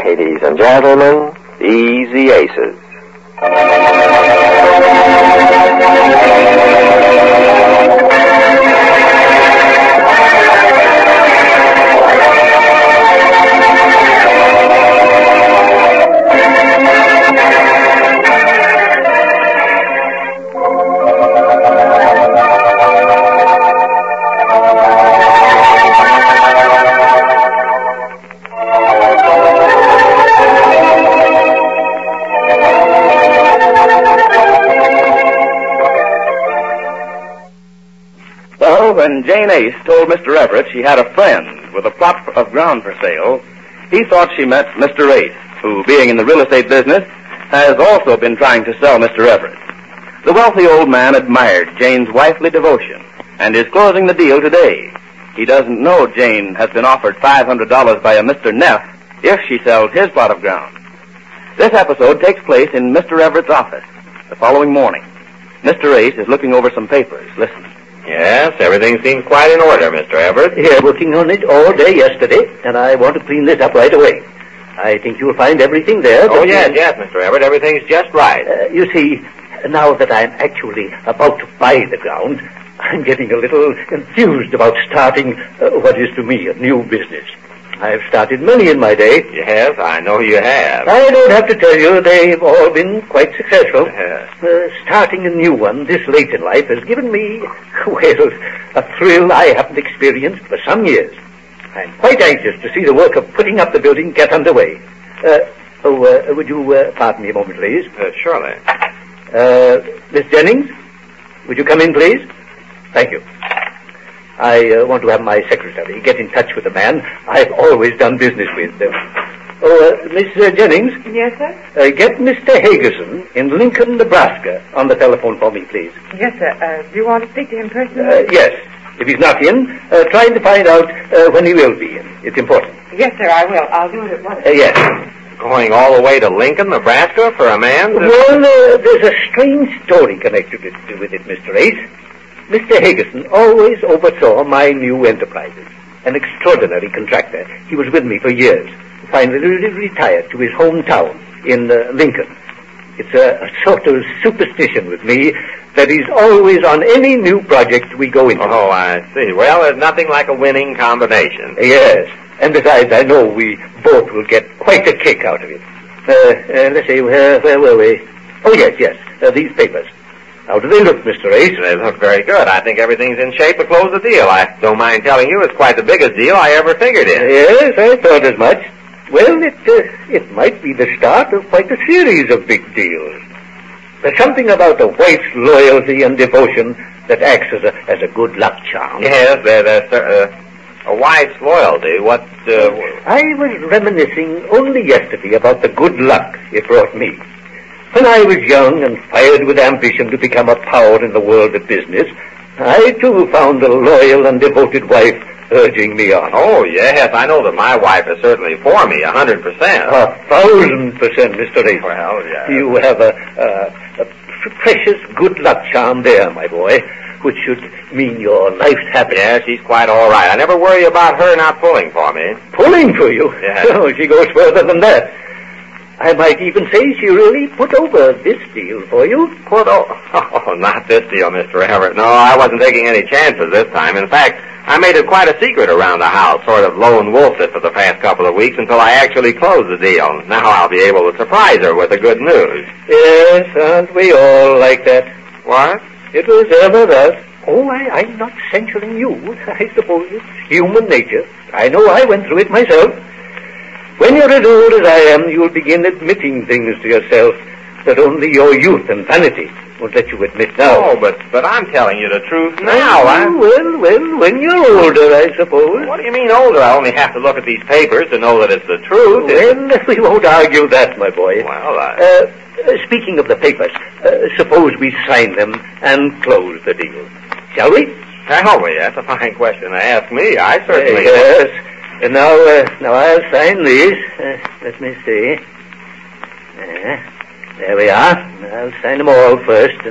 Ladies and gentlemen, Easy Aces. When Jane Ace told Mr. Everett she had a friend with a plot of ground for sale, he thought she meant Mr. Ace, who, being in the real estate business, has also been trying to sell Mr. Everett. The wealthy old man admired Jane's wifely devotion and is closing the deal today. He doesn't know Jane has been offered $500 by a Mr. Neff if she sells his plot of ground. This episode takes place in Mr. Everett's office the following morning. Mr. Ace is looking over some papers. Listen. Yes, everything seems quite in order, Mr. Everett. Here, working on it all day yesterday, and I want to clean this up right away. I think you'll find everything there. Oh, yes, Mr. Everett, everything's just right. You see, now that I'm actually about to buy the ground, I'm getting a little enthused about starting what is to me a new business. I've started many in my day. Yes, I know you have. I don't have to tell you, they've all been quite successful. Starting a new one this late in life has given me, well, a thrill I haven't experienced for some years. I'm quite anxious to see the work of putting up the building get underway. Would you pardon me a moment, please? Surely. Miss Jennings, would you come in, please? Thank you. I want to have my secretary get in touch with the man I've always done business with. Miss Jennings? Yes, sir? Get Mr. Hagerson in Lincoln, Nebraska on the telephone for me, please. Yes, sir. Do you want to speak to him personally? Yes. If he's not in, try to find out when he will be in. It's important. Yes, sir, I will. I'll do it at once. Yes. Going all the way to Lincoln, Nebraska for a man? Well, there's a strange story connected with it, Mr. Ace. Mr. Hagerson always oversaw my new enterprises. An extraordinary contractor. He was with me for years. Finally retired to his hometown in Lincoln. It's a sort of superstition with me that he's always on any new project we go into. Oh, I see. Well, there's nothing like a winning combination. Yes. And besides, I know we both will get quite a kick out of it. Let's see, where were we? Oh, yes, these papers. How do they look, Mr. Ace? They look very good. I think everything's in shape to close the deal. I don't mind telling you it's quite the biggest deal I ever figured in. Yes, I thought as much. Well, it might be the start of quite a series of big deals. There's something about a wife's loyalty and devotion that acts as a good luck charm. Yes, a wife's loyalty. What, I was reminiscing only yesterday about the good luck it brought me. When I was young and fired with ambition to become a power in the world of business, I too found a loyal and devoted wife urging me on. Oh, yes, I know that my wife is certainly for me, 100%. 1,000%, Mr. Ace. Well, yes. You have a precious good luck charm there, my boy, which should mean your life's happiness. Yeah, she's quite all right. I never worry about her not pulling for me. Pulling for you? Yes. Oh, she goes further than that. I might even say she really put over this deal for you. Put over? Oh, not this deal, Mr. Everett. No, I wasn't taking any chances this time. In fact, I made it quite a secret around the house, sort of lone wolfed it for the past couple of weeks until I actually closed the deal. Now I'll be able to surprise her with the good news. Yes, aren't we all like that? What? It was ever thus. Oh, I'm not censuring you. I suppose it's human nature. I know I went through it myself. When you're as old as I am, you'll begin admitting things to yourself that only your youth and vanity won't let you admit now. Oh, but I'm telling you the truth now. Well, when you're older, I suppose. What do you mean older? I only have to look at these papers to know that it's the truth. Well, we won't argue that, my boy. Well, speaking of the papers, suppose we sign them and close the deal. Shall we? Shall we? That's a fine question to ask me. I certainly... Yes. And now I'll sign these. Let me see. There we are. I'll sign them all first, and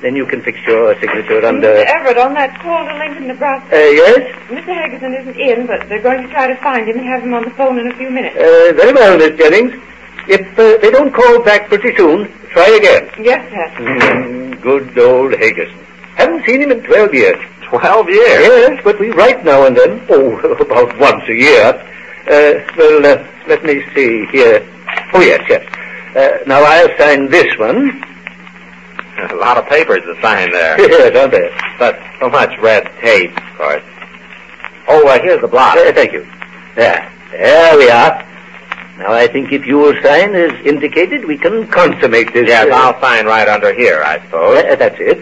Then you can fix your signature under... Mr. Everett, on that call to Lincoln, Nebraska. Yes? Mr. Higginson isn't in, but they're going to try to find him and have him on the phone in a few minutes. Very well, Miss Jennings. If they don't call back pretty soon, try again. Yes, sir. Good old Higginson. Haven't seen him in 12 years. 12 years? Yes, but we write now and then. Oh, about once a year. Let me see here. Oh, yes. Now I'll sign this one. A lot of papers to sign there. Yes, aren't there? But so much red tape, of course. Oh, here's the block. Thank you. There we are. Now I think if you will sign as indicated, we can consummate this. Yes, I'll sign right under here, I suppose. That's it.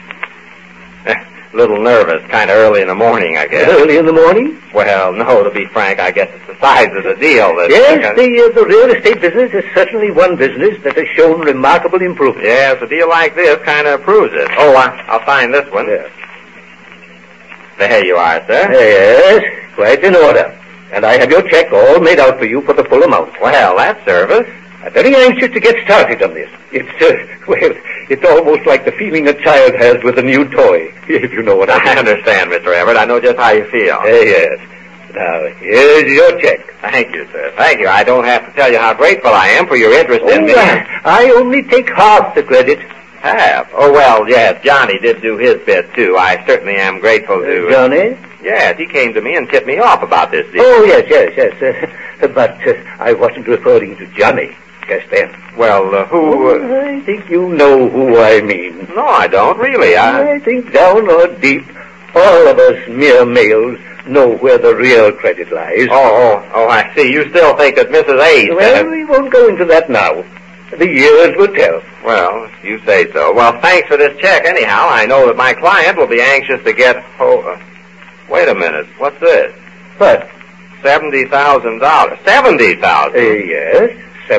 A little nervous, kind of early in the morning, I guess. Early in the morning? Well, no, to be frank, I guess it's the size of the deal that... Yes, the real estate business is certainly one business that has shown remarkable improvement. Yes, a deal like this kind of proves it. Oh, I'll sign this one. Yes. There you are, sir. Yes, quite in order. And I have your check all made out for you for the full amount. Well, that's service. I'm very anxious to get started on this. It's almost like the feeling a child has with a new toy, if you know what I mean. I understand, Mr. Everett. I know just how you feel. Yes. Now, here's your check. Thank you, sir. Thank you. I don't have to tell you how grateful I am for your interest in me. I only take half the credit. Half? Oh, well, yes, Johnny did do his bit, too. I certainly am grateful to... Johnny? Yes, he came to me and tipped me off about this deal. Oh, yes. But I wasn't referring to Johnny just then. Well, who... I think you know who I mean. No, I don't, really. I think down or deep, all of us mere males know where the real credit lies. Oh, I see. You still think that Mrs. A... Well, we won't go into that now. The years will tell. Well, you say so. Well, thanks for this check, anyhow. I know that my client will be anxious to get... wait a minute. What's this? What? $70,000. $70,000? Yes,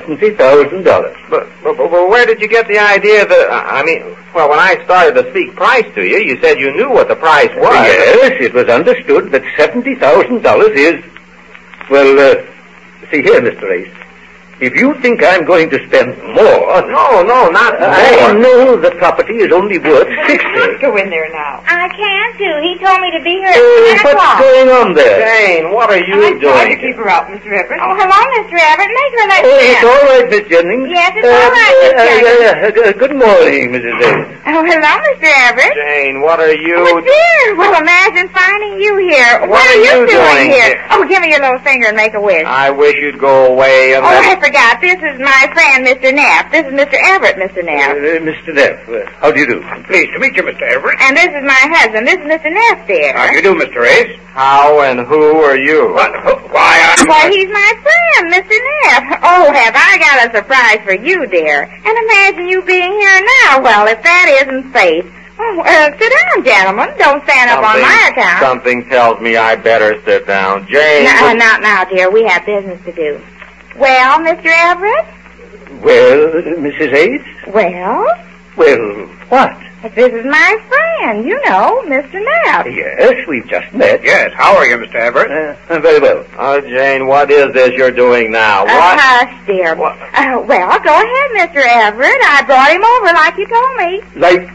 $70,000. But where did you get the idea that... well, when I started to speak price to you, you said you knew what the price was. Yes, it was understood that $70,000 is... Well, see here, Mr. Ace. If you think I'm going to spend more... No, not more. I know the property is only worth $60. Let's go in there now. I can't do. He told me to be here at 10 o'clock. What's going on there? Jane, what are you I tried doing? to keep her out, Mr. Everett. Oh, hello, Mr. Everett. Make her let It's in. all right, Miss Jennings. Yes, it's all right, Miss Jennings. Good morning, Mrs. Ace. Oh, hello, Mr. Everett. Jane, what are you... Oh, dear. Well, imagine finding you here. What are you doing here? Oh, give me your little finger and make a wish. I wish you'd go away and... Oh, I forgot. This is my friend, Mr. Neff. This is Mr. Everett, Mr. Neff. Mr. Neff, how do you do? Pleased to meet you, Mr. Everett. And this is my husband. This is Mr. Neff, dear. How do you do, Mr. Ace? How and who are you? Why, he's my friend, Mr. Neff. Oh, have I got a surprise for you, dear. And imagine you being here now. Well, if that isn't fate. Oh, sit down, gentlemen. Don't stand up on my account. Something tells me I better sit down. Jane... No, not now, dear. We have business to do. Well, Mr. Everett? Well, Mrs. Ace? Well, what? this is my friend, you know, Mr. Neff. Yes, we've just met. Yes, how are you, Mr. Everett? Very well. Oh, Jane, what is this you're doing now? What? Hush, dear. What? Well, go ahead, Mr. Everett. I brought him over like you told me. Like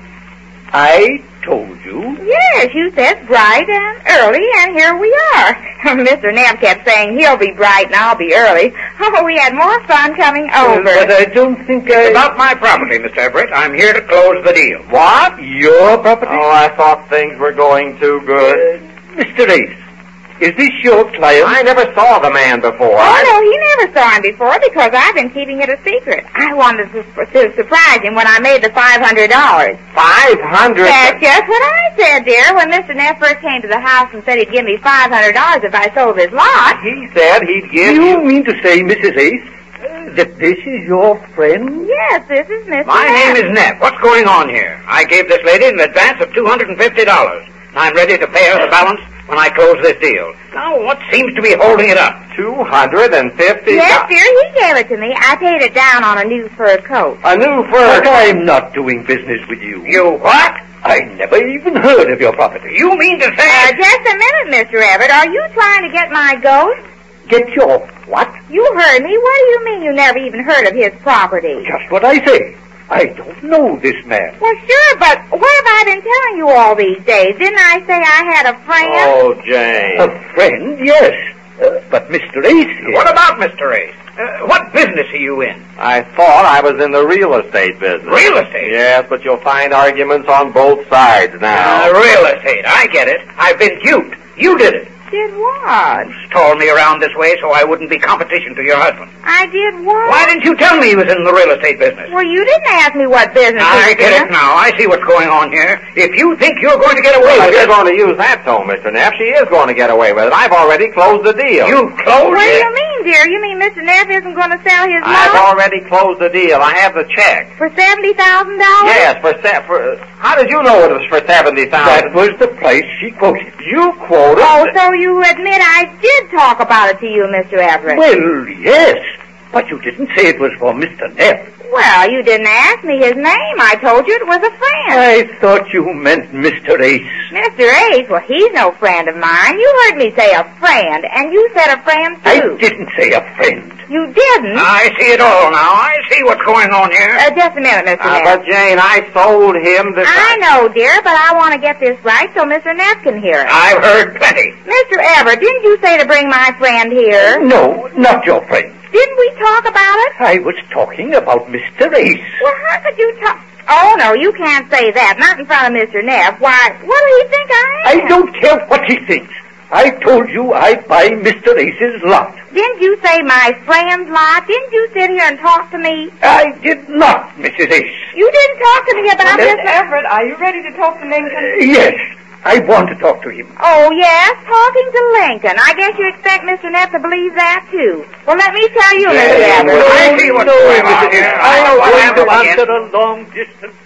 I told you? Yes, you said bright and early, and here we are. Mr. Neff kept saying he'll be bright and I'll be early. Oh, we had more fun coming over. But I don't think It's about my property, Mr. Everett. I'm here to close the deal. What? Your property? Oh, I thought things were going too good. Mr. Ace, is this your client? I never saw the man before. Oh, no, he never saw him before because I've been keeping it a secret. I wanted to surprise him when I made the $500. 500? That's just what I said, dear. When Mr. Neff first came to the house and said he'd give me $500 if I sold his lot. He said he'd give You mean to say, Mrs. Ace, that this is your friend? Yes, this is Mr. My Neff. name is Neff. What's going on here? I gave this lady an advance of $250. I'm ready to pay her the balance when I close this deal. Now, what seems to be holding it up? $250? Yes, dear, he gave it to me. I paid it down on a new fur coat. A new fur. But I'm not doing business with you. You what? I never even heard of your property. You mean to say... Just a minute, Mr. Everett. Are you trying to get my ghost? Get your what? You heard me. What do you mean you never even heard of his property? Just what I say. I don't know this man. Well, sure, but what have I been telling you all these days? Didn't I say I had a friend? Oh, Jane. A friend, yes. But Mr. Ace here... What about Mr. Ace? What business are you in? I thought I was in the real estate business. Real estate? Yes, but you'll find arguments on both sides now. Real estate. I get it. I've been duped. You did it. Did what? Stole me around this way so I wouldn't be competition to your husband. I did what? Why didn't you tell me he was in the real estate business? Well, you didn't ask me what business I get it now. I see what's going on here. If you think you're going to get away with You're it... going to use that tone, Mr. Neff. She is going to get away with it. I've already closed the deal. You closed What do it? you mean, dear? You mean Mr. Neff isn't going to sell his I've lot already closed the deal. I have the check. for $70,000? Yes, how did you know it was for $70,000? That was the price she quoted. You quoted. Oh, so you admit I did talk about it to you, Mr. Everett? Well, yes. But you didn't say it was for Mr. Neff. Well, you didn't ask me his name. I told you it was a friend. I thought you meant Mr. Ace. Mr. Ace? Well, he's no friend of mine. You heard me say a friend, and you said a friend, I too. didn't say a friend. You didn't? I see it all now. I see what's going on here. Just a minute, Mr. Neff. But, Jane, I sold him the... I know, dear, but I want to get this right so Mr. Neff can hear it. I've heard plenty. Mr. Everett, didn't you say to bring my friend here? No, not your friend. Didn't we talk about it? I was talking about Mr. Ace. Well, how could you talk... Oh, no, you can't say that. Not in front of Mr. Neff. Why, what do he think I am? I don't care what he thinks. I told you I'd buy Mr. Ace's lot. Didn't you say my friend's lot? Didn't you sit here and talk to me? I did not, Mrs. Ace. You didn't talk to me about Mr. this... Everett, are you ready to talk to Lincoln? Yes, I want to talk to him. Oh, yes, talking to Lincoln. I guess you expect Mr. Neff to believe that, too. Well, let me tell you, Mr. Everett. I see what's going on here. I know what I'm happened going to again. answer a long-distance